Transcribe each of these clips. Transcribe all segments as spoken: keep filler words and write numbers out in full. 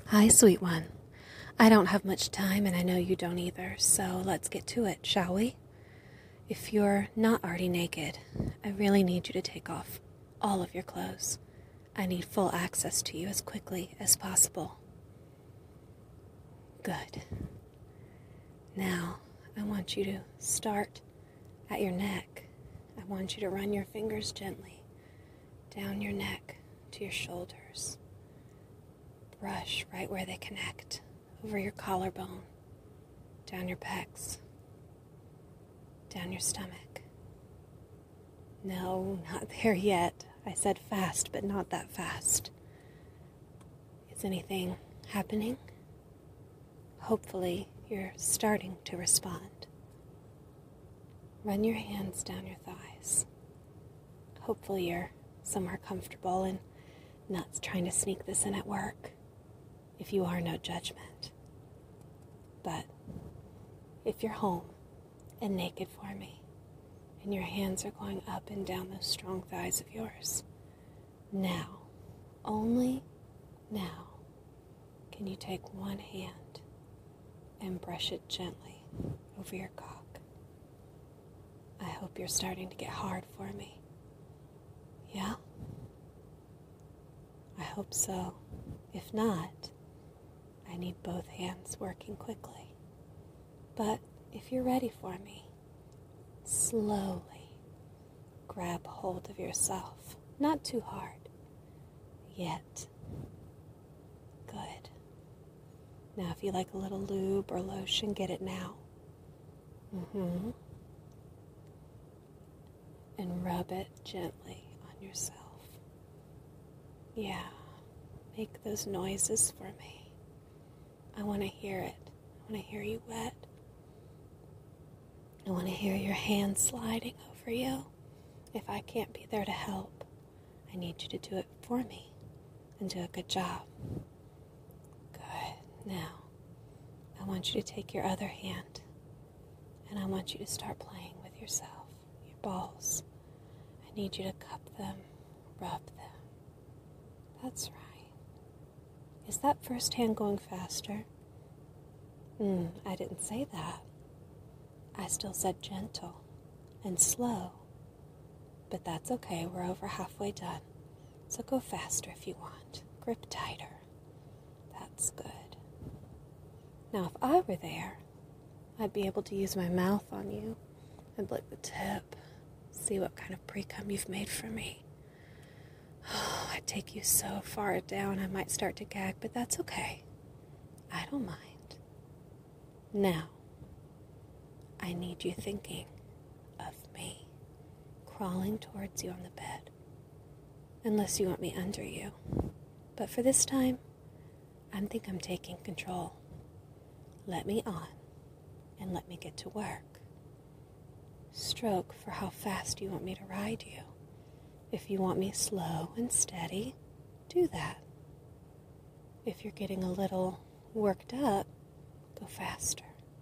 Hi, sweet one. I don't have much time, and I know you don't either, so let's get to it, shall we? If you're not already naked, I really need you to take off all of your clothes. I need full access to you as quickly as possible. Good. Now, I want you to start at your neck. I want you to run your fingers gently down your neck to your shoulders. Brush right where they connect, over your collarbone, down your pecs, down your stomach. No, not there yet. I said fast, but not that fast. Is anything happening? Hopefully, you're starting to respond. Run your hands down your thighs. Hopefully, you're somewhere comfortable and not trying to sneak this in at work. If you are, no judgment. But if you're home and naked for me, and your hands are going up and down those strong thighs of yours, now, only now, can you take one hand and brush it gently over your cock. I hope you're starting to get hard for me. Yeah? I hope so. If not, I need both hands working quickly. But if you're ready for me, slowly grab hold of yourself. Not too hard. Yet. Good. Now if you like a little lube or lotion, get it now. Mm-hmm. And rub it gently on yourself. Yeah. Make those noises for me. I want to hear it. I want to hear you wet. I want to hear your hands sliding over you. If I can't be there to help, I need you to do it for me and do a good job. Good. Now, I want you to take your other hand and I want you to start playing with yourself, your balls. I need you to cup them, rub them. That's right. Is that first hand going faster? Hmm, I didn't say that. I still said gentle and slow. But that's okay, we're over halfway done. So go faster if you want. Grip tighter. That's good. Now if I were there, I'd be able to use my mouth on you and lick the tip. See what kind of pre-cum you've made for me. Oh, I'd take you so far down I might start to gag, but that's okay. I don't mind. Now, I need you thinking of me crawling towards you on the bed. Unless you want me under you. But for this time, I think I'm taking control. Let me on and let me get to work. Stroke for how fast you want me to ride you. If you want me slow and steady, do that. If you're getting a little worked up, go faster.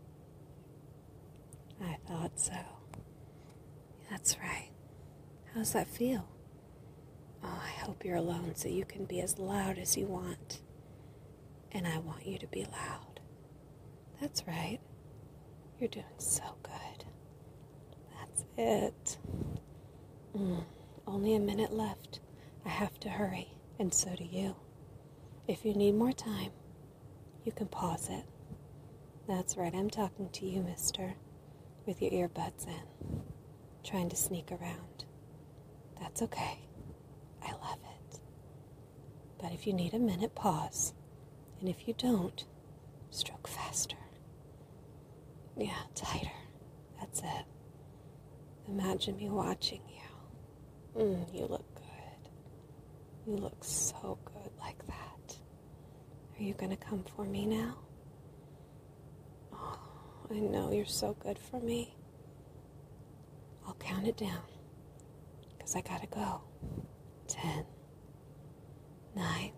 I thought so. That's right. How's that feel? Oh, I hope you're alone so you can be as loud as you want. And I want you to be loud. That's right. You're doing so good. That's it. Mm. Only a minute left. I have to hurry, and so do you. If you need more time, you can pause it. That's right, I'm talking to you, mister, with your earbuds in, trying to sneak around. That's okay. I love it. But if you need a minute, pause. And if you don't, stroke faster. Yeah, tighter. That's it. Imagine me watching you. Mm, you look good. You look so good like that. Are you going to come for me now? Oh, I know you're so good for me. I'll count it down, because I gotta go. Ten, nine,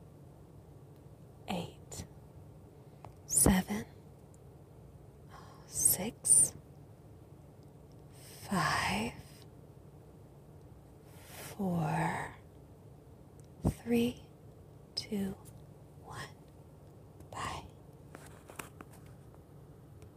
eight, seven, six, five, four, three,